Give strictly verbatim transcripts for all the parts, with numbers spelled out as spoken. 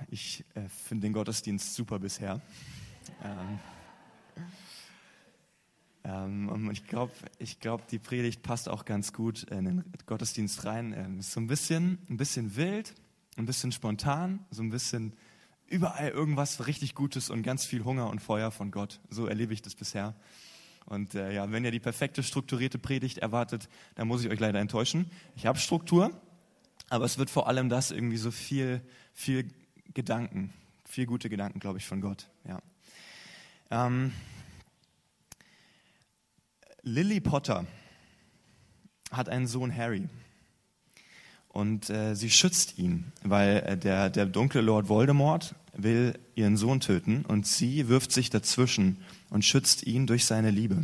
ich äh, finde den Gottesdienst super bisher. Ähm, ähm, und ich glaube, ich glaub, die Predigt passt auch ganz gut in den Gottesdienst rein. Ähm, ist so ein bisschen, ein bisschen wild, ein bisschen spontan, so ein bisschen überall irgendwas richtig Gutes und ganz viel Hunger und Feuer von Gott. So erlebe ich das bisher. Und äh, ja, wenn ihr die perfekte strukturierte Predigt erwartet, dann muss ich euch leider enttäuschen. Ich habe Struktur, aber es wird vor allem das irgendwie so viel, viel Gedanken, viel gute Gedanken, glaube ich, von Gott. Ja. Ähm, Lily Potter hat einen Sohn, Harry. Und äh, sie schützt ihn, weil äh, der, der dunkle Lord Voldemort will ihren Sohn töten und sie wirft sich dazwischen und schützt ihn durch seine Liebe.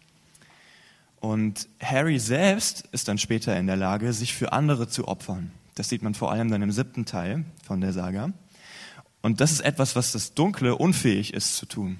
Und Harry selbst ist dann später in der Lage, sich für andere zu opfern. Das sieht man vor allem dann im siebten Teil von der Saga. Und das ist etwas, was das Dunkle unfähig ist zu tun.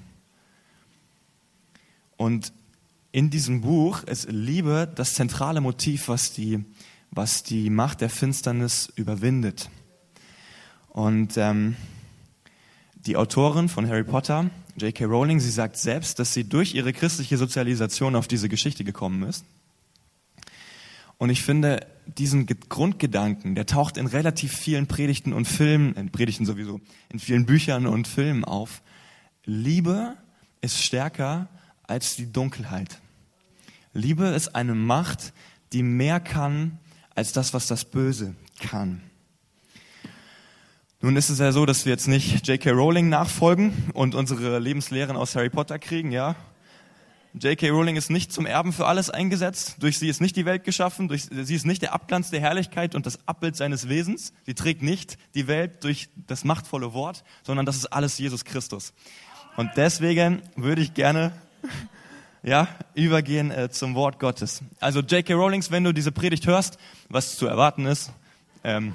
Und in diesem Buch ist Liebe das zentrale Motiv, was die was die Macht der Finsternis überwindet. Und ähm, die Autorin von Harry Potter, J K Rowling, sie sagt selbst, dass sie durch ihre christliche Sozialisation auf diese Geschichte gekommen ist. Und ich finde, diesen Grundgedanken, der taucht in relativ vielen Predigten und Filmen, in Predigten sowieso, in vielen Büchern und Filmen auf. Liebe ist stärker als die Dunkelheit. Liebe ist eine Macht, die mehr kann als das, was das Böse kann. Nun ist es ja so, dass wir jetzt nicht J K Rowling nachfolgen und unsere Lebenslehren aus Harry Potter kriegen, ja. J K Rowling ist nicht zum Erben für alles eingesetzt. Durch sie ist nicht die Welt geschaffen. Durch sie ist nicht der Abglanz der Herrlichkeit und das Abbild seines Wesens. Sie trägt nicht die Welt durch das machtvolle Wort, sondern das ist alles Jesus Christus. Und deswegen würde ich gerne ja, übergehen äh, zum Wort Gottes. Also J K Rowling, wenn du diese Predigt hörst, was zu erwarten ist, ähm,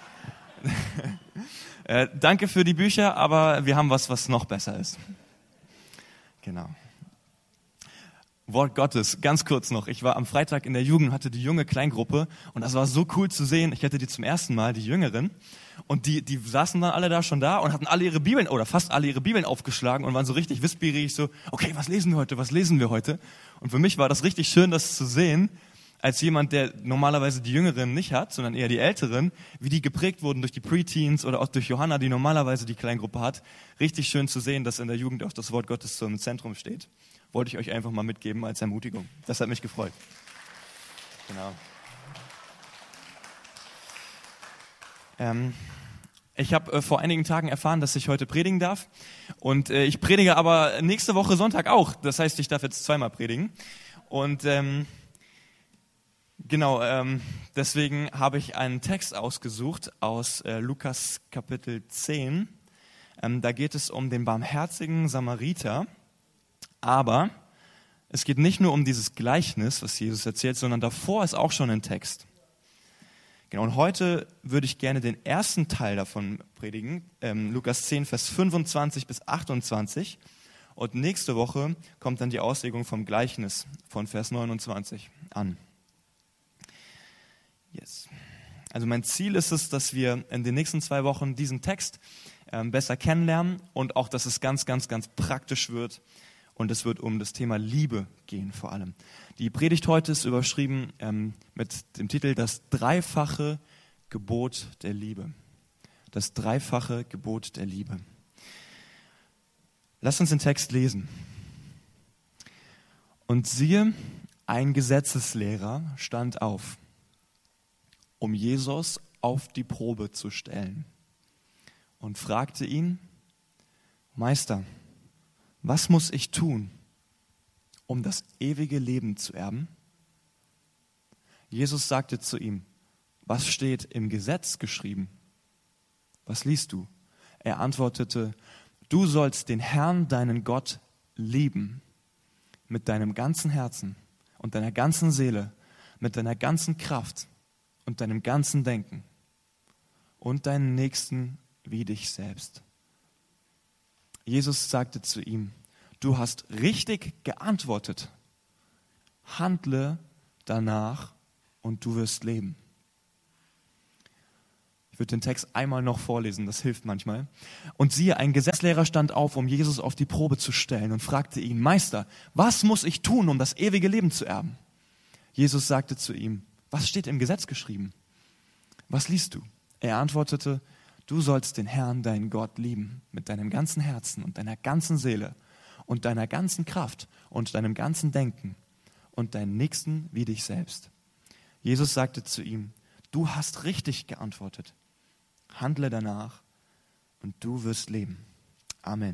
äh, danke für die Bücher, aber wir haben was, was noch besser ist. Genau. Wort Gottes, ganz kurz noch. Ich war am Freitag in der Jugend, hatte die junge Kleingruppe und das war so cool zu sehen. Ich hatte die zum ersten Mal, die Jüngeren. Und die, die saßen dann alle da schon da und hatten alle ihre Bibeln, oder fast alle ihre Bibeln aufgeschlagen und waren so richtig wissbegierig, so, okay, was lesen wir heute, was lesen wir heute? Und für mich war das richtig schön, das zu sehen, als jemand, der normalerweise die Jüngeren nicht hat, sondern eher die Älteren, wie die geprägt wurden durch die Preteens oder auch durch Johanna, die normalerweise die Kleingruppe hat. Richtig schön zu sehen, dass in der Jugend auch das Wort Gottes so im Zentrum steht. Wollte ich euch einfach mal mitgeben als Ermutigung. Das hat mich gefreut. Genau. Ähm, ich habe äh, vor einigen Tagen erfahren, dass ich heute predigen darf. Und äh, ich predige aber nächste Woche Sonntag auch. Das heißt, ich darf jetzt zweimal predigen. Und ähm, genau, ähm, deswegen habe ich einen Text ausgesucht aus äh, Lukas Kapitel zehn. Ähm, da geht es um den barmherzigen Samariter. Aber es geht nicht nur um dieses Gleichnis, was Jesus erzählt, sondern davor ist auch schon ein Text. Genau, und heute würde ich gerne den ersten Teil davon predigen, ähm, Lukas zehn, Vers fünfundzwanzig bis achtundzwanzig. Und nächste Woche kommt dann die Auslegung vom Gleichnis von Vers neunundzwanzig an. Yes. Also mein Ziel ist es, dass wir in den nächsten zwei Wochen diesen Text ähm, besser kennenlernen und auch, dass es ganz, ganz, ganz praktisch wird. Und es wird um das Thema Liebe gehen vor allem. Die Predigt heute ist überschrieben ähm, mit dem Titel Das dreifache Gebot der Liebe. Das dreifache Gebot der Liebe. Lass uns den Text lesen. Und siehe, ein Gesetzeslehrer stand auf, um Jesus auf die Probe zu stellen. Und fragte ihn, Meister, was muss ich tun, um das ewige Leben zu erben? Jesus sagte zu ihm, was steht im Gesetz geschrieben? Was liest du? Er antwortete, du sollst den Herrn, deinen Gott, lieben, mit deinem ganzen Herzen und deiner ganzen Seele, mit deiner ganzen Kraft und deinem ganzen Denken und deinen Nächsten wie dich selbst. Jesus sagte zu ihm, du hast richtig geantwortet. Handle danach und du wirst leben. Ich würde den Text einmal noch vorlesen, das hilft manchmal. Und siehe, ein Gesetzlehrer stand auf, um Jesus auf die Probe zu stellen und fragte ihn, Meister, was muss ich tun, um das ewige Leben zu erben? Jesus sagte zu ihm, was steht im Gesetz geschrieben? Was liest du? Er antwortete, du sollst den Herrn, deinen Gott, lieben, mit deinem ganzen Herzen und deiner ganzen Seele und deiner ganzen Kraft und deinem ganzen Denken und deinen Nächsten wie dich selbst. Jesus sagte zu ihm, du hast richtig geantwortet. Handle danach und du wirst leben. Amen.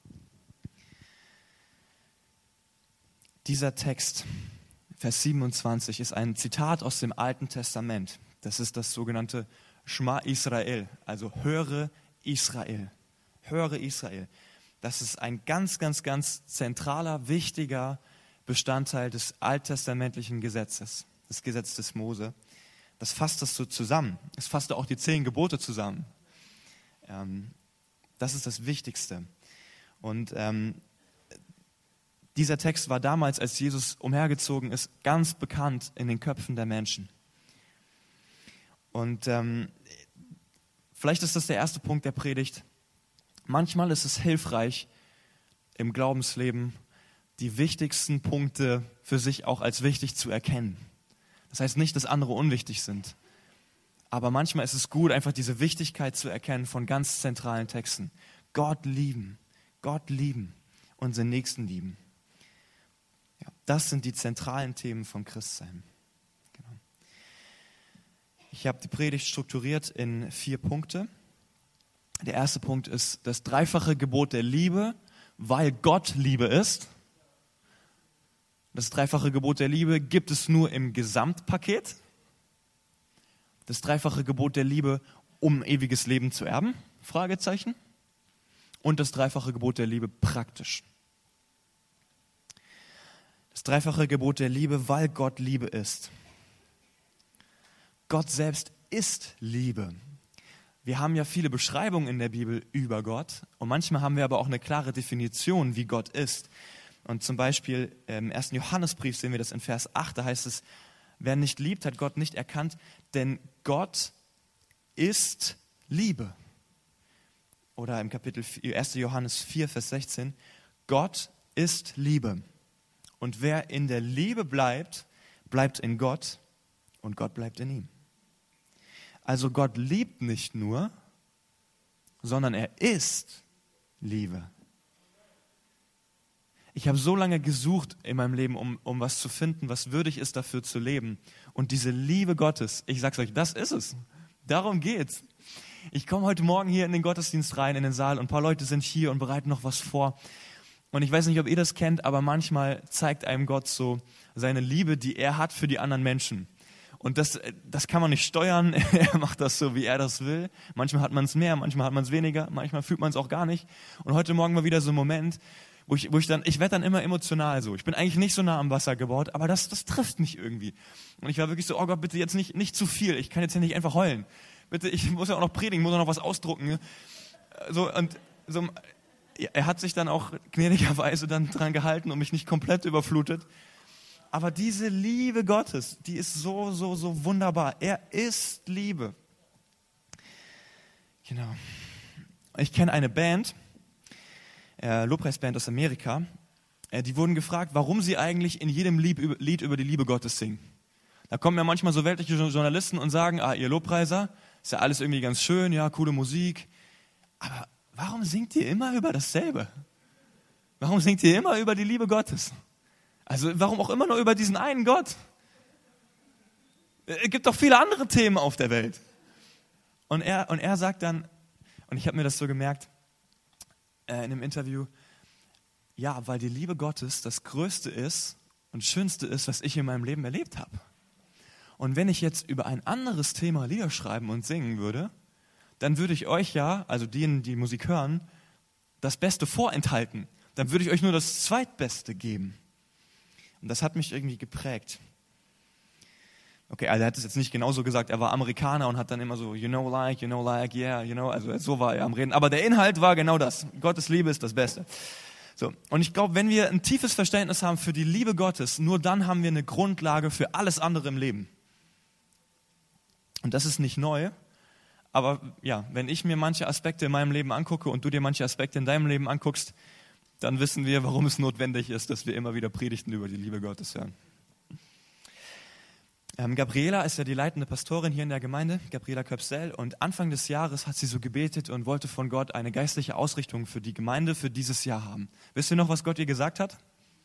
Dieser Text, Vers siebenundzwanzig, ist ein Zitat aus dem Alten Testament. Das ist das sogenannte Schma Israel, also höre Israel. Höre Israel. Das ist ein ganz, ganz, ganz zentraler, wichtiger Bestandteil des alttestamentlichen Gesetzes, des Gesetzes des Mose. Das fasst das so zusammen. Es fasst auch die zehn Gebote zusammen. Ähm, das ist das Wichtigste. Und ähm, dieser Text war damals, als Jesus umhergezogen ist, ganz bekannt in den Köpfen der Menschen. Und ähm, vielleicht ist das der erste Punkt der Predigt. Manchmal ist es hilfreich, im Glaubensleben die wichtigsten Punkte für sich auch als wichtig zu erkennen. Das heißt nicht, dass andere unwichtig sind. Aber manchmal ist es gut, einfach diese Wichtigkeit zu erkennen von ganz zentralen Texten. Gott lieben, Gott lieben, unseren Nächsten lieben. Ja, das sind die zentralen Themen vom Christsein. Genau. Ich habe die Predigt strukturiert in vier Punkte. Der erste Punkt ist das dreifache Gebot der Liebe, weil Gott Liebe ist. Das dreifache Gebot der Liebe gibt es nur im Gesamtpaket. Das dreifache Gebot der Liebe, um ewiges Leben zu erben? Fragezeichen. Und das dreifache Gebot der Liebe praktisch. Das dreifache Gebot der Liebe, weil Gott Liebe ist. Gott selbst ist Liebe. Wir haben ja viele Beschreibungen in der Bibel über Gott und manchmal haben wir aber auch eine klare Definition, wie Gott ist. Und zum Beispiel im ersten Johannesbrief sehen wir das in Vers acht, da heißt es, wer nicht liebt, hat Gott nicht erkannt, denn Gott ist Liebe. Oder im Kapitel ersten Johannes vier, Vers sechzehn, Gott ist Liebe. Und wer in der Liebe bleibt, bleibt in Gott und Gott bleibt in ihm. Also Gott liebt nicht nur, sondern er ist Liebe. Ich habe so lange gesucht in meinem Leben, um, um was zu finden, was würdig ist, dafür zu leben. Und diese Liebe Gottes, ich sag's euch, das ist es. Darum geht's. Ich komme heute Morgen hier in den Gottesdienst rein, in den Saal, und ein paar Leute sind hier und bereiten noch was vor. Und ich weiß nicht, ob ihr das kennt, aber manchmal zeigt einem Gott so seine Liebe, die er hat für die anderen Menschen. Und das, das kann man nicht steuern. Er macht das so, wie er das will. Manchmal hat man es mehr, manchmal hat man es weniger, manchmal fühlt man es auch gar nicht. Und heute Morgen war wieder so ein Moment, wo ich, wo ich dann, ich werde dann immer emotional so. Ich bin eigentlich nicht so nah am Wasser gebaut, aber das, das trifft mich irgendwie. Und ich war wirklich so, oh Gott, bitte jetzt nicht, nicht zu viel. Ich kann jetzt hier nicht einfach heulen. Bitte, ich muss ja auch noch predigen, muss auch noch was ausdrucken. So, und so, er hat sich dann auch gnädigerweise dann dran gehalten und mich nicht komplett überflutet. Aber diese Liebe Gottes, die ist so, so, so wunderbar. Er ist Liebe. Genau. Ich kenne eine Band, äh, Lobpreisband aus Amerika, äh, die wurden gefragt, warum sie eigentlich in jedem Lied über, Lied über die Liebe Gottes singen. Da kommen ja manchmal so weltliche Journalisten und sagen, ah, ihr Lobpreiser, ist ja alles irgendwie ganz schön, ja, coole Musik. Aber warum singt ihr immer über dasselbe? Warum singt ihr immer über die Liebe Gottes? Also warum auch immer nur über diesen einen Gott? Es gibt doch viele andere Themen auf der Welt. Und er, und er sagt dann, und ich habe mir das so gemerkt äh, in einem Interview, ja, weil die Liebe Gottes das Größte ist und Schönste ist, was ich in meinem Leben erlebt habe. Und wenn ich jetzt über ein anderes Thema Lieder schreiben und singen würde, dann würde ich euch ja, also denen, die Musik hören, das Beste vorenthalten. Dann würde ich euch nur das Zweitbeste geben. Und das hat mich irgendwie geprägt. Okay, also er hat es jetzt nicht genauso gesagt, er war Amerikaner und hat dann immer so, you know like, you know like, yeah, you know, also so war er am Reden. Aber der Inhalt war genau das. Gottes Liebe ist das Beste. So, und ich glaube, wenn wir ein tiefes Verständnis haben für die Liebe Gottes, nur dann haben wir eine Grundlage für alles andere im Leben. Und das ist nicht neu, Aber ja, wenn ich mir manche Aspekte in meinem Leben angucke und du dir manche Aspekte in deinem Leben anguckst, dann wissen wir, warum es notwendig ist, dass wir immer wieder Predigten über die Liebe Gottes hören. Ähm, Gabriela ist ja die leitende Pastorin hier in der Gemeinde, Gabriela Köpsel, und Anfang des Jahres hat sie so gebetet und wollte von Gott eine geistliche Ausrichtung für die Gemeinde für dieses Jahr haben. Wisst ihr noch, was Gott ihr gesagt hat?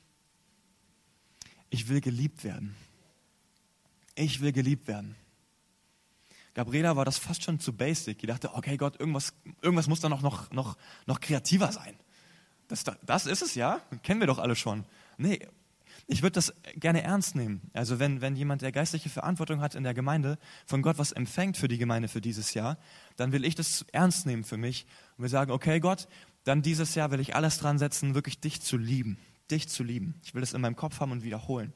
Ich will geliebt werden. Ich will geliebt werden. Gabriela war das fast schon zu basic. Die dachte, okay Gott, irgendwas, irgendwas muss da noch, noch, noch, noch kreativer sein. Das, das ist es ja, kennen wir doch alle schon. Nee, ich würde das gerne ernst nehmen. Also wenn, wenn jemand, der geistliche Verantwortung hat in der Gemeinde, von Gott was empfängt für die Gemeinde für dieses Jahr, dann will ich das ernst nehmen für mich. Und wir sagen, okay Gott, dann dieses Jahr will ich alles dran setzen, wirklich dich zu lieben. Dich zu lieben. Ich will das in meinem Kopf haben und wiederholen.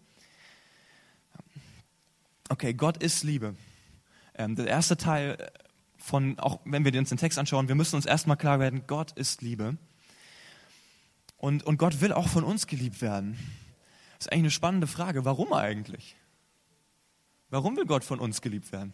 Okay, Gott ist Liebe. Ähm, der erste Teil von, auch wenn wir uns den Text anschauen, wir müssen uns erstmal klar werden, Gott ist Liebe. Und, und Gott will auch von uns geliebt werden. Das ist eigentlich eine spannende Frage. Warum eigentlich? Warum will Gott von uns geliebt werden?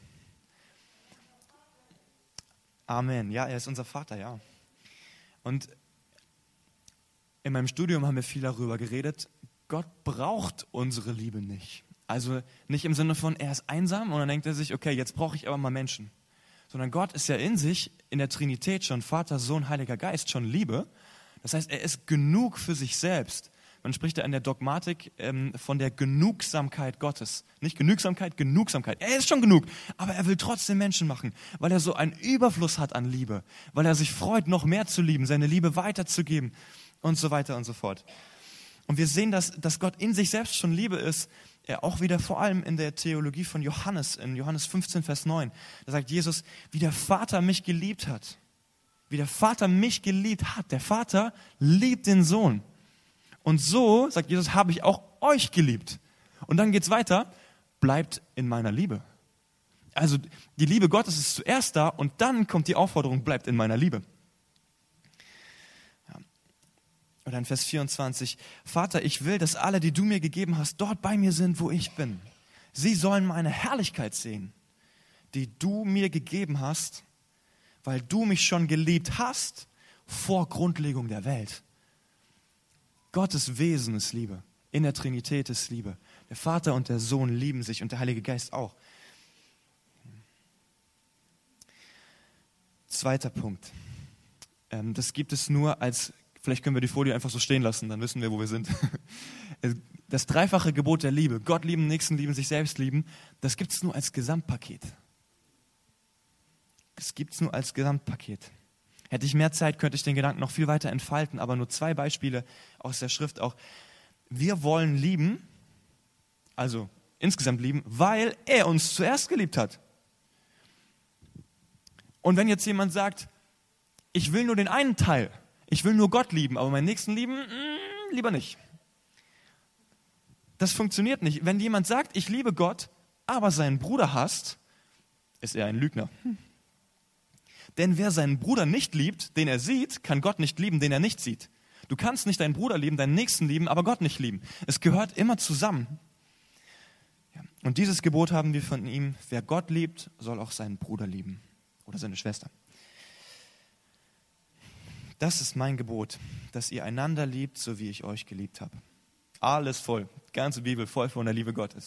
Amen. Ja, er ist unser Vater, ja. Und in meinem Studium haben wir viel darüber geredet. Gott braucht unsere Liebe nicht. Also nicht im Sinne von, er ist einsam und dann denkt er sich, okay, jetzt brauche ich aber mal Menschen. Sondern Gott ist ja in sich, in der Trinität schon Vater, Sohn, Heiliger Geist, schon Liebe. Das heißt, er ist genug für sich selbst. Man spricht ja in der Dogmatik ähm, von der Genugsamkeit Gottes. Nicht Genügsamkeit, Genugsamkeit. Er ist schon genug, aber er will trotzdem Menschen machen, weil er so einen Überfluss hat an Liebe, weil er sich freut, noch mehr zu lieben, seine Liebe weiterzugeben und so weiter und so fort. Und wir sehen, dass, dass Gott in sich selbst schon Liebe ist, ja, auch wieder vor allem in der Theologie von Johannes, in Johannes fünfzehn, Vers neun. Da sagt Jesus, wie der Vater mich geliebt hat. Wie der Vater mich geliebt hat. Der Vater liebt den Sohn. Und so, sagt Jesus, habe ich auch euch geliebt. Und dann geht's weiter, bleibt in meiner Liebe. Also die Liebe Gottes ist zuerst da und dann kommt die Aufforderung, bleibt in meiner Liebe. Ja. Oder in Vers vierundzwanzig, Vater, ich will, dass alle, die du mir gegeben hast, dort bei mir sind, wo ich bin. Sie sollen meine Herrlichkeit sehen, die du mir gegeben hast, weil du mich schon geliebt hast vor Grundlegung der Welt. Gottes Wesen ist Liebe. In der Trinität ist Liebe. Der Vater und der Sohn lieben sich und der Heilige Geist auch. Zweiter Punkt. Ähm, das gibt es nur als, vielleicht können wir die Folie einfach so stehen lassen, dann wissen wir, wo wir sind. Das dreifache Gebot der Liebe, Gott lieben, Nächsten lieben, sich selbst lieben, das gibt es nur als Gesamtpaket. Das gibt es nur als Gesamtpaket. Hätte ich mehr Zeit, könnte ich den Gedanken noch viel weiter entfalten, aber nur zwei Beispiele aus der Schrift auch. Wir wollen lieben, also insgesamt lieben, weil er uns zuerst geliebt hat. Und wenn jetzt jemand sagt, ich will nur den einen Teil, ich will nur Gott lieben, aber meinen Nächsten lieben, mh, lieber nicht. Das funktioniert nicht. Wenn jemand sagt, ich liebe Gott, aber seinen Bruder hasst, ist er ein Lügner. Hm. Denn wer seinen Bruder nicht liebt, den er sieht, kann Gott nicht lieben, den er nicht sieht. Du kannst nicht deinen Bruder lieben, deinen Nächsten lieben, aber Gott nicht lieben. Es gehört immer zusammen. Ja. Und dieses Gebot haben wir von ihm, wer Gott liebt, soll auch seinen Bruder lieben oder seine Schwester. Das ist mein Gebot, dass ihr einander liebt, so wie ich euch geliebt habe. Alles voll, die ganze Bibel voll von der Liebe Gottes.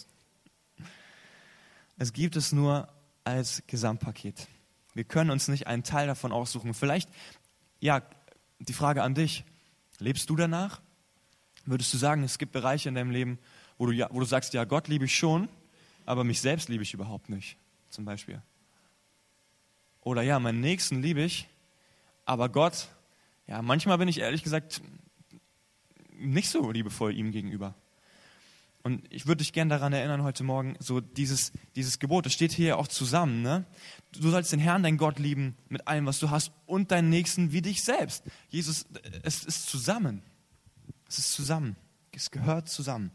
Es gibt es nur als Gesamtpaket. Wir können uns nicht einen Teil davon aussuchen. Vielleicht, ja, die Frage an dich, lebst du danach? Würdest du sagen, es gibt Bereiche in deinem Leben, wo du, ja, wo du sagst, ja, Gott liebe ich schon, aber mich selbst liebe ich überhaupt nicht, zum Beispiel. Oder ja, meinen Nächsten liebe ich, aber Gott, ja, manchmal bin ich ehrlich gesagt nicht so liebevoll ihm gegenüber. Und ich würde dich gerne daran erinnern heute Morgen, so dieses, dieses Gebot, das steht hier auch zusammen. Ne? Du sollst den Herrn, deinen Gott lieben, mit allem, was du hast und deinen Nächsten wie dich selbst. Jesus, es ist zusammen. Es ist zusammen. Es gehört zusammen.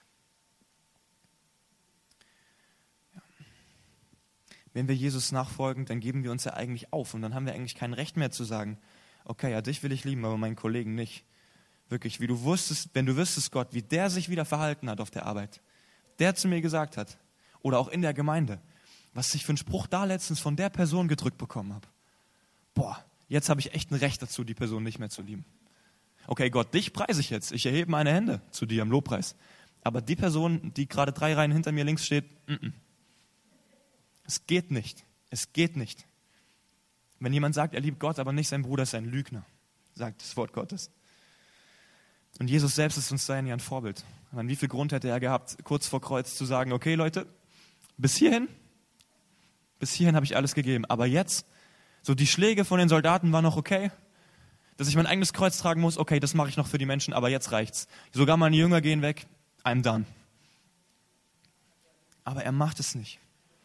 Ja. Wenn wir Jesus nachfolgen, dann geben wir uns ja eigentlich auf und dann haben wir eigentlich kein Recht mehr zu sagen, okay, ja, dich will ich lieben, aber meinen Kollegen nicht. Wirklich, wie du wusstest, wenn du wüsstest, Gott, wie der sich wieder verhalten hat auf der Arbeit, der zu mir gesagt hat, oder auch in der Gemeinde, was ich für einen Spruch da letztens von der Person gedrückt bekommen habe. Boah, jetzt habe ich echt ein Recht dazu, die Person nicht mehr zu lieben. Okay, Gott, dich preise ich jetzt. Ich erhebe meine Hände zu dir im Lobpreis. Aber die Person, die gerade drei Reihen hinter mir links steht, n-n. Es geht nicht. Es geht nicht. Wenn jemand sagt, er liebt Gott, aber nicht seinen Bruder, ist er ein Lügner, sagt das Wort Gottes. Und Jesus selbst ist uns dahin ja ein Vorbild. An wie viel Grund hätte er gehabt, kurz vor Kreuz zu sagen, okay Leute, bis hierhin, bis hierhin habe ich alles gegeben. Aber jetzt, so die Schläge von den Soldaten waren noch okay. Dass ich mein eigenes Kreuz tragen muss, okay, das mache ich noch für die Menschen, aber jetzt reicht's. Sogar meine Jünger gehen weg, I'm done. Aber er macht es nicht.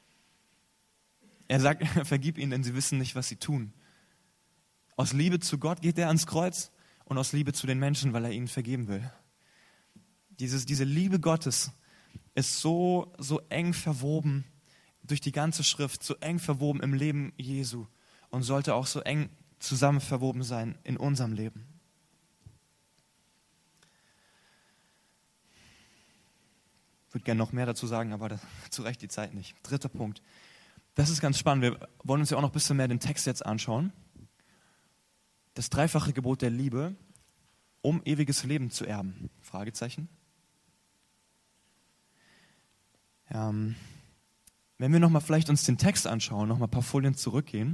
Er sagt, vergib ihnen, denn sie wissen nicht, was sie tun. Aus Liebe zu Gott geht er ans Kreuz und aus Liebe zu den Menschen, weil er ihnen vergeben will. Dieses, diese Liebe Gottes ist so, so eng verwoben durch die ganze Schrift, so eng verwoben im Leben Jesu und sollte auch so eng zusammen verwoben sein in unserem Leben. Ich würde gerne noch mehr dazu sagen, aber dazu reicht die Zeit nicht. Dritter Punkt. Das ist ganz spannend. Wir wollen uns ja auch noch ein bisschen mehr den Text jetzt anschauen. Das dreifache Gebot der Liebe, um ewiges Leben zu erben. Fragezeichen. Ähm, wenn wir nochmal vielleicht uns den Text anschauen, nochmal ein paar Folien zurückgehen.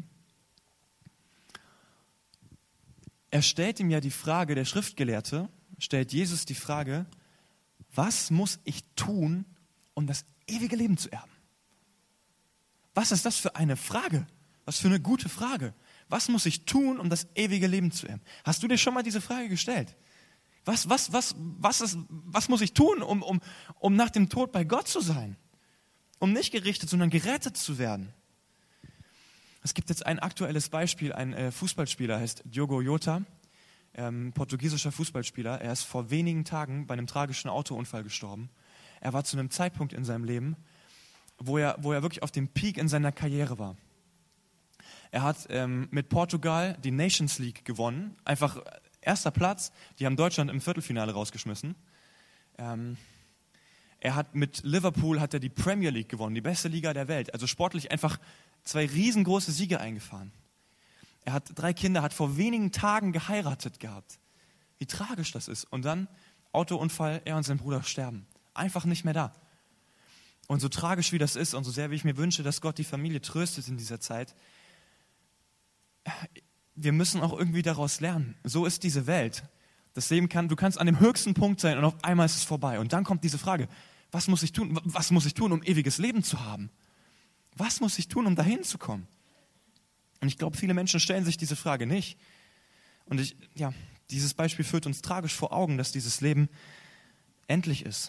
Er stellt ihm ja die Frage, der Schriftgelehrte, stellt Jesus die Frage, was muss ich tun, um das ewige Leben zu erben? Was ist das für eine Frage? Was für eine gute Frage. Was muss ich tun, um das ewige Leben zu erben? Hast du dir schon mal diese Frage gestellt? Was, was, was, was, ist, was muss ich tun, um, um, um nach dem Tod bei Gott zu sein? Um nicht gerichtet, sondern gerettet zu werden. Es gibt jetzt ein aktuelles Beispiel, ein äh, Fußballspieler, heißt Diogo Jota, ähm, portugiesischer Fußballspieler. Er ist vor wenigen Tagen bei einem tragischen Autounfall gestorben. Er war zu einem Zeitpunkt in seinem Leben, wo er, wo er wirklich auf dem Peak in seiner Karriere war. Er hat ähm, mit Portugal die Nations League gewonnen, einfach erster Platz. Die haben Deutschland im Viertelfinale rausgeschmissen. Ähm, er hat mit Liverpool hat er die Premier League gewonnen, die beste Liga der Welt. Also sportlich einfach zwei riesengroße Siege eingefahren. Er hat drei Kinder, hat vor wenigen Tagen geheiratet gehabt. Wie tragisch das ist. Und dann Autounfall, er und sein Bruder sterben. Einfach nicht mehr da. Und so tragisch wie das ist und so sehr wie ich mir wünsche, dass Gott die Familie tröstet in dieser Zeit, wir müssen auch irgendwie daraus lernen. So ist diese Welt. Das Leben kann, du kannst an dem höchsten Punkt sein und auf einmal ist es vorbei. Und dann kommt diese Frage, was muss ich tun? Was muss ich tun, um ewiges Leben zu haben? Was muss ich tun, um dahin zu kommen? Und ich glaube, viele Menschen stellen sich diese Frage nicht. Und ich, ja, dieses Beispiel führt uns tragisch vor Augen, dass dieses Leben endlich ist.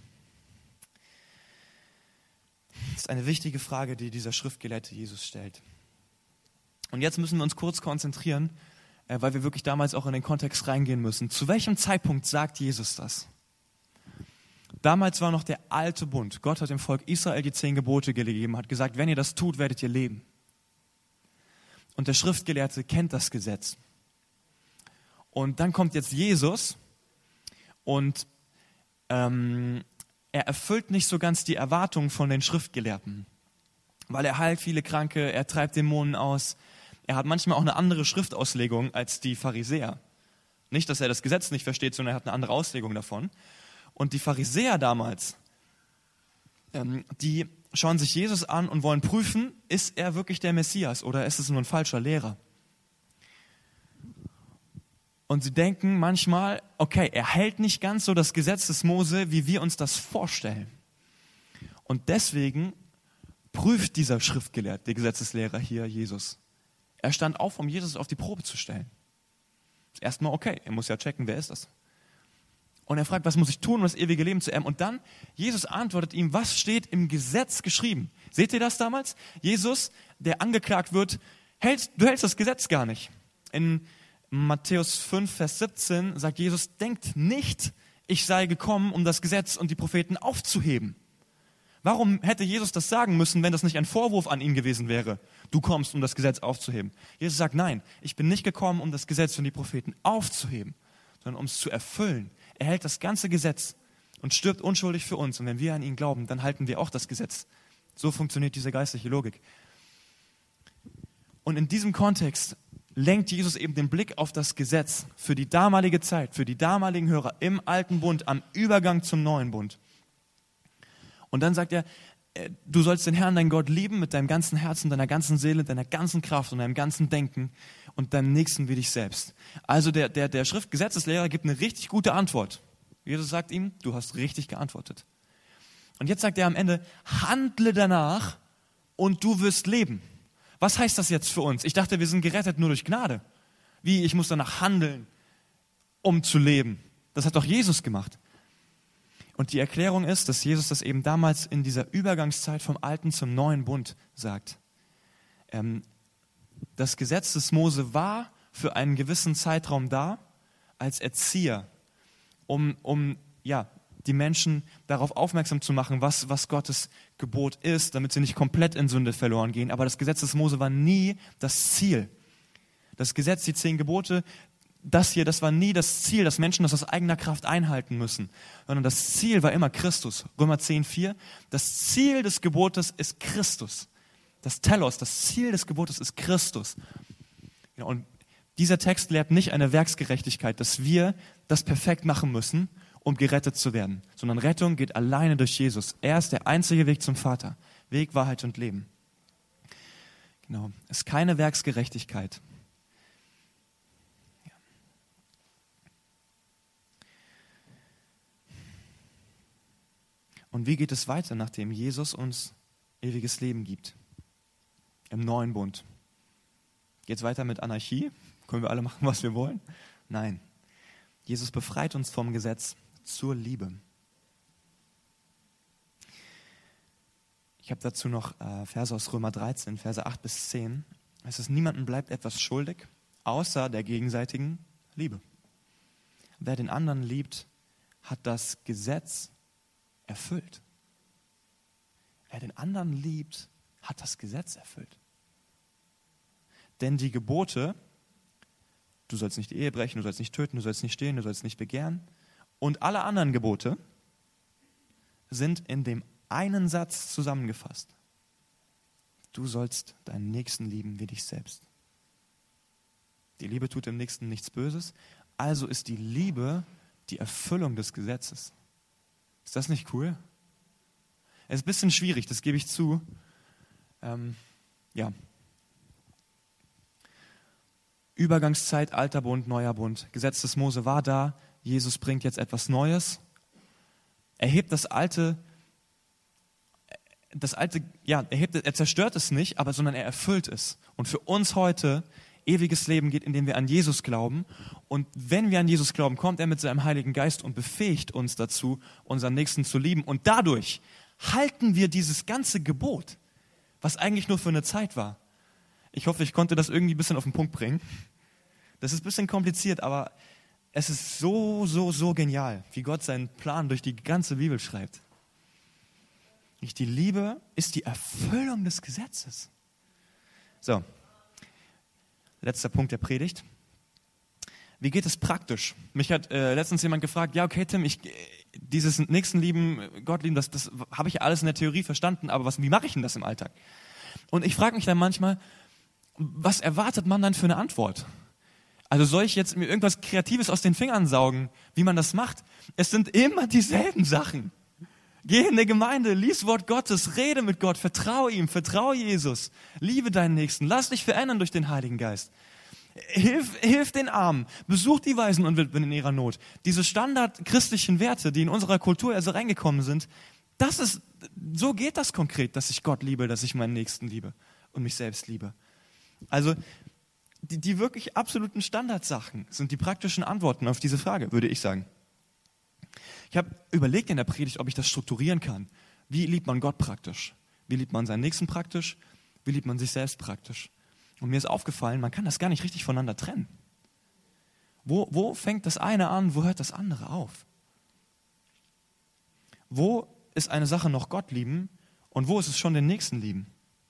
Das ist eine wichtige Frage, die dieser Schriftgelehrte Jesus stellt. Und jetzt müssen wir uns kurz konzentrieren, weil wir wirklich damals auch in den Kontext reingehen müssen. Zu welchem Zeitpunkt sagt Jesus das? Damals war noch der alte Bund. Gott hat dem Volk Israel die zehn Gebote gegeben, hat gesagt, wenn ihr das tut, werdet ihr leben. Und der Schriftgelehrte kennt das Gesetz. Und dann kommt jetzt Jesus und ähm, er erfüllt nicht so ganz die Erwartungen von den Schriftgelehrten. Weil er heilt viele Kranke, er treibt Dämonen aus. Er hat manchmal auch eine andere Schriftauslegung als die Pharisäer. Nicht, dass er das Gesetz nicht versteht, sondern er hat eine andere Auslegung davon. Und die Pharisäer damals, ähm, die schauen sich Jesus an und wollen prüfen, ist er wirklich der Messias oder ist es nur ein falscher Lehrer? Und sie denken manchmal, okay, er hält nicht ganz so das Gesetz des Mose, wie wir uns das vorstellen. Und deswegen prüft dieser Schriftgelehrte, der Gesetzeslehrer hier, Jesus. Er stand auf, um Jesus auf die Probe zu stellen. Erstmal okay, er muss ja checken, wer ist das? Und er fragt, was muss ich tun, um das ewige Leben zu erben? Und dann, Jesus antwortet ihm, was steht im Gesetz geschrieben? Seht ihr das damals? Jesus, der angeklagt wird, hältst, du hältst das Gesetz gar nicht. In Matthäus fünf, Vers siebzehn sagt Jesus, denkt nicht, ich sei gekommen, um das Gesetz und die Propheten aufzuheben. Warum hätte Jesus das sagen müssen, wenn das nicht ein Vorwurf an ihn gewesen wäre? Du kommst, um das Gesetz aufzuheben. Jesus sagt, nein, ich bin nicht gekommen, um das Gesetz und die Propheten aufzuheben, sondern um es zu erfüllen. Er hält das ganze Gesetz und stirbt unschuldig für uns. Und wenn wir an ihn glauben, dann halten wir auch das Gesetz So funktioniert diese geistliche Logik. Und in diesem Kontext lenkt Jesus eben den Blick auf das Gesetz für die damalige Zeit, für die damaligen Hörer im alten Bund, am Übergang zum neuen Bund. Und dann sagt er, du sollst den Herrn, deinen Gott, lieben mit deinem ganzen Herzen, deiner ganzen Seele, deiner ganzen Kraft und deinem ganzen Denken und deinem Nächsten wie dich selbst. Also der, der, der Schriftgesetzeslehrer gibt eine richtig gute Antwort. Jesus sagt ihm, du hast richtig geantwortet. Und jetzt sagt er am Ende, handle danach und du wirst leben. Was heißt das jetzt für uns? Ich dachte, wir sind gerettet nur durch Gnade. Wie, ich muss danach handeln, um zu leben. Das hat doch Jesus gemacht. Und die Erklärung ist, dass Jesus das eben damals in dieser Übergangszeit vom Alten zum Neuen Bund sagt. Ähm, das Gesetz des Mose war für einen gewissen Zeitraum da als Erzieher, um, um ja, die Menschen darauf aufmerksam zu machen, was, was Gottes Gebot ist, damit sie nicht komplett in Sünde verloren gehen. Aber das Gesetz des Mose war nie das Ziel. Das Gesetz, die zehn Gebote, das hier, das war nie das Ziel, dass Menschen das aus eigener Kraft einhalten müssen, sondern das Ziel war immer Christus. Römer zehn, vier. Das Ziel des Gebotes ist Christus. Das Telos, das Ziel des Gebotes ist Christus. Ja, und dieser Text lehrt nicht eine Werksgerechtigkeit, dass wir das perfekt machen müssen, um gerettet zu werden, sondern Rettung geht alleine durch Jesus. Er ist der einzige Weg zum Vater. Weg, Wahrheit und Leben. Genau. Es ist keine Werksgerechtigkeit. Ja. Und wie geht es weiter, nachdem Jesus uns ewiges Leben gibt? Im neuen Bund. Geht es weiter mit Anarchie? Können wir alle machen, was wir wollen? Nein. Jesus befreit uns vom Gesetz zur Liebe. Ich habe dazu noch äh, Verse aus Römer dreizehn, Verse acht bis zehn. Es ist, niemandem bleibt etwas schuldig, außer der gegenseitigen Liebe. Wer den anderen liebt, hat das Gesetz erfüllt. Wer den anderen liebt, hat das Gesetz erfüllt. Denn die Gebote, du sollst nicht die Ehe brechen, du sollst nicht töten, du sollst nicht stehlen, du sollst nicht begehren, und alle anderen Gebote sind in dem einen Satz zusammengefasst. Du sollst deinen Nächsten lieben wie dich selbst. Die Liebe tut dem Nächsten nichts Böses, also ist die Liebe die Erfüllung des Gesetzes. Ist das nicht cool? Es ist ein bisschen schwierig, das gebe ich zu. Ähm, ja. Übergangszeit, alter Bund, neuer Bund. Gesetz des Mose war da. Jesus bringt jetzt etwas Neues. Er hebt das Alte, das Alte, ja, er, hebt, er zerstört es nicht, aber sondern er erfüllt es. Und für uns heute ewiges Leben geht, indem wir an Jesus glauben. Und wenn wir an Jesus glauben, kommt er mit seinem Heiligen Geist und befähigt uns dazu, unseren Nächsten zu lieben. Und dadurch halten wir dieses ganze Gebot, was eigentlich nur für eine Zeit war. Ich hoffe, ich konnte das irgendwie ein bisschen auf den Punkt bringen. Das ist ein bisschen kompliziert, aber es ist so, so, so genial, wie Gott seinen Plan durch die ganze Bibel schreibt. Die Liebe ist die Erfüllung des Gesetzes. So, letzter Punkt der Predigt. Wie geht es praktisch? Mich hat äh, letztens jemand gefragt, ja okay Tim, ich, dieses Nächstenlieben, Gott lieben, das, das habe ich alles in der Theorie verstanden, aber was, wie mache ich denn das im Alltag? Und ich frage mich dann manchmal, was erwartet man dann für eine Antwort? Also soll ich jetzt mir irgendwas Kreatives aus den Fingern saugen, wie man das macht? Es sind immer dieselben Sachen. Geh in die Gemeinde, lies Wort Gottes, rede mit Gott, vertraue ihm, vertraue Jesus, liebe deinen Nächsten, lass dich verändern durch den Heiligen Geist. Hilf, hilf den Armen, besuch die Waisen und Witwen in ihrer Not. Diese standardchristlichen Werte, die in unserer Kultur also reingekommen sind, das ist, so geht das konkret, dass ich Gott liebe, dass ich meinen Nächsten liebe und mich selbst liebe. Also die, die wirklich absoluten Standardsachen sind die praktischen Antworten auf diese Frage, würde ich sagen. Ich habe überlegt in der Predigt, ob ich das strukturieren kann. Wie liebt man Gott praktisch? Wie liebt man seinen Nächsten praktisch? Wie liebt man sich selbst praktisch? Und mir ist aufgefallen, man kann das gar nicht richtig voneinander trennen. Wo, wo fängt das eine an, wo hört das andere auf? Wo ist eine Sache noch Gott lieben und wo ist es schon den Nächsten lieben?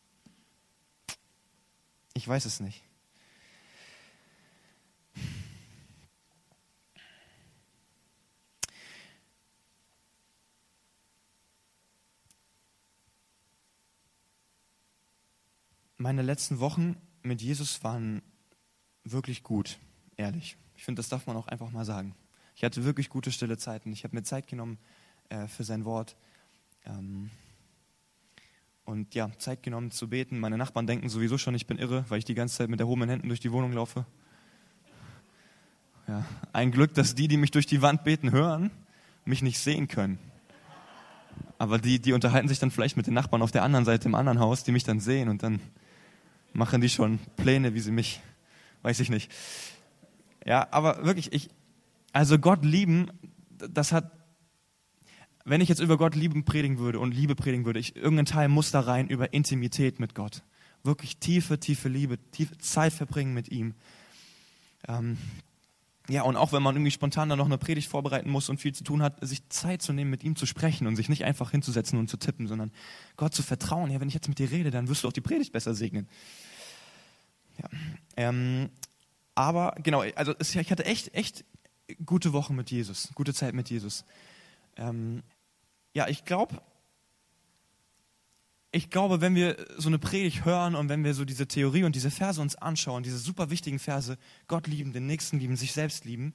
Ich weiß es nicht. meine letzten Wochen mit Jesus waren wirklich gut, ehrlich. Ich finde, das darf man auch einfach mal sagen. Ich hatte wirklich gute stille Zeiten. Ich habe mir Zeit genommen äh, für sein Wort. Ähm, und ja, Zeit genommen zu beten. Meine Nachbarn denken sowieso schon, ich bin irre, weil ich die ganze Zeit mit erhobenen Händen durch die Wohnung laufe. Ja, ein Glück, dass die, die mich durch die Wand beten, hören, mich nicht sehen können. Aber die, die unterhalten sich dann vielleicht mit den Nachbarn auf der anderen Seite im anderen Haus, die mich dann sehen und dann machen die schon Pläne, wie sie mich, weiß ich nicht. Ja, aber wirklich, ich, also Gott lieben, das hat, wenn ich jetzt über Gott lieben predigen würde und Liebe predigen würde, ich, irgendein Teil muss da rein über Intimität mit Gott. Wirklich tiefe, tiefe Liebe, tiefe Zeit verbringen mit ihm. Ähm, ja, und auch wenn man irgendwie spontan dann noch eine Predigt vorbereiten muss und viel zu tun hat, sich Zeit zu nehmen, mit ihm zu sprechen und sich nicht einfach hinzusetzen und zu tippen, sondern Gott zu vertrauen. Ja, wenn ich jetzt mit dir rede, dann wirst du auch die Predigt besser segnen. Ja, ähm, aber genau, also es, ich hatte echt, echt gute Wochen mit Jesus, gute Zeit mit Jesus. Ähm, ja, ich glaube, ich glaube, wenn wir so eine Predigt hören und wenn wir so diese Theorie und diese Verse uns anschauen, diese super wichtigen Verse, Gott lieben, den Nächsten lieben, sich selbst lieben,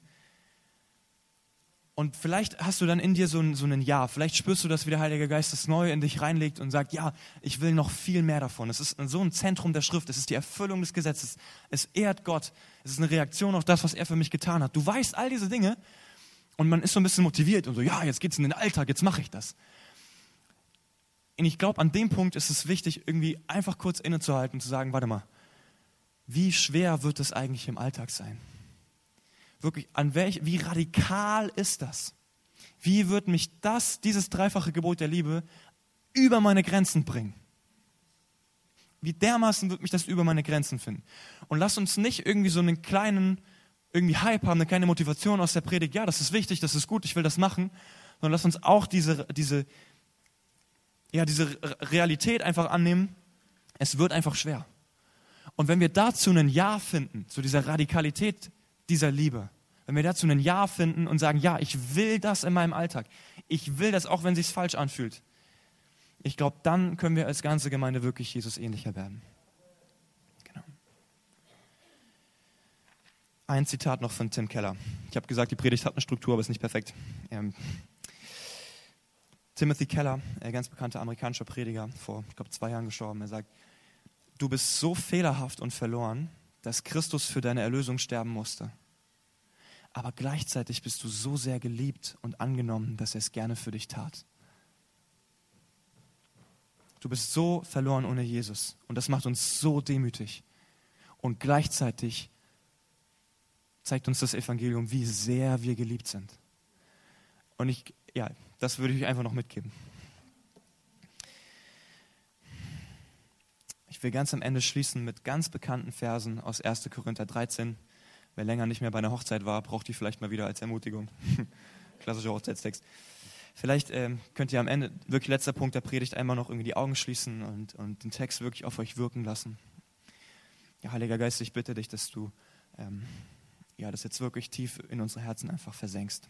und vielleicht hast du dann in dir so ein, so ein Ja, vielleicht spürst du, dass wie der Heilige Geist das Neue in dich reinlegt und sagt, ja, ich will noch viel mehr davon. Es ist so ein Zentrum der Schrift, es ist die Erfüllung des Gesetzes, es ehrt Gott, es ist eine Reaktion auf das, was er für mich getan hat. Du weißt all diese Dinge und man ist so ein bisschen motiviert und so, ja, jetzt geht's in den Alltag, jetzt mache ich das. Und ich glaube, an dem Punkt ist es wichtig, irgendwie einfach kurz innezuhalten und zu sagen, warte mal, wie schwer wird es eigentlich im Alltag sein? Wirklich, an welch, wie radikal ist das? Wie wird mich das, dieses dreifache Gebot der Liebe, über meine Grenzen bringen? Wie dermaßen wird mich das über meine Grenzen finden? Und lass uns nicht irgendwie so einen kleinen, irgendwie Hype haben, eine kleine Motivation aus der Predigt, ja, das ist wichtig, das ist gut, ich will das machen, sondern lass uns auch diese, diese, ja, diese Realität einfach annehmen, es wird einfach schwer. Und wenn wir dazu ein Ja finden, zu dieser Radikalität dieser Liebe, wenn wir dazu ein Ja finden und sagen, ja, ich will das in meinem Alltag, ich will das, auch wenn es sich falsch anfühlt, ich glaube, dann können wir als ganze Gemeinde wirklich Jesus ähnlicher werden. Genau. Ein Zitat noch von Tim Keller. Ich habe gesagt, die Predigt hat eine Struktur, aber ist nicht perfekt. Ähm, Timothy Keller, ein ganz bekannter amerikanischer Prediger, vor, ich glaube, zwei Jahren gestorben, er sagt, du bist so fehlerhaft und verloren, dass Christus für deine Erlösung sterben musste. Aber gleichzeitig bist du so sehr geliebt und angenommen, dass er es gerne für dich tat. Du bist so verloren ohne Jesus und das macht uns so demütig. Und gleichzeitig zeigt uns das Evangelium, wie sehr wir geliebt sind. Und ich, ja, das würde ich einfach noch mitgeben. Ich will ganz am Ende schließen mit ganz bekannten Versen aus erster Korinther dreizehn. Wer länger nicht mehr bei einer Hochzeit war, braucht die vielleicht mal wieder als Ermutigung. Klassischer Hochzeitstext. Vielleicht ähm, könnt ihr am Ende, wirklich letzter Punkt der Predigt, einmal noch irgendwie die Augen schließen und, und den Text wirklich auf euch wirken lassen. Ja, Heiliger Geist, ich bitte dich, dass du ähm, ja, das jetzt wirklich tief in unsere Herzen einfach versenkst.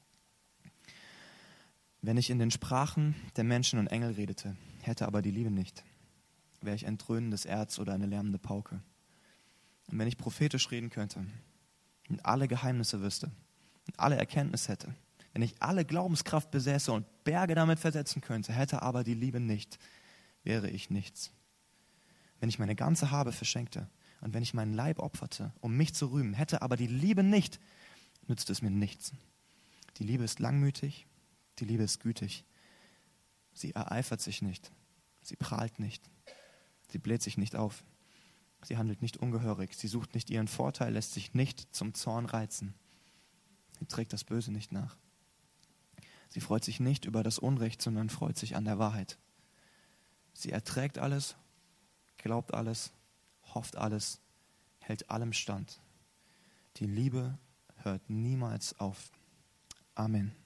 Wenn ich in den Sprachen der Menschen und Engel redete, hätte aber die Liebe nicht, wäre ich ein dröhnendes Erz oder eine lärmende Pauke. Und wenn ich prophetisch reden könnte und alle Geheimnisse wüsste und alle Erkenntnis hätte, wenn ich alle Glaubenskraft besäße und Berge damit versetzen könnte, hätte aber die Liebe nicht, wäre ich nichts. Wenn ich meine ganze Habe verschenkte und wenn ich meinen Leib opferte, um mich zu rühmen, hätte aber die Liebe nicht, nützt es mir nichts. Die Liebe ist langmütig, die Liebe ist gütig. Sie ereifert sich nicht, sie prahlt nicht, sie bläht sich nicht auf, sie handelt nicht ungehörig, sie sucht nicht ihren Vorteil, lässt sich nicht zum Zorn reizen. Sie trägt das Böse nicht nach. Sie freut sich nicht über das Unrecht, sondern freut sich an der Wahrheit. Sie erträgt alles, glaubt alles, hofft alles, hält allem stand. Die Liebe hört niemals auf. Amen.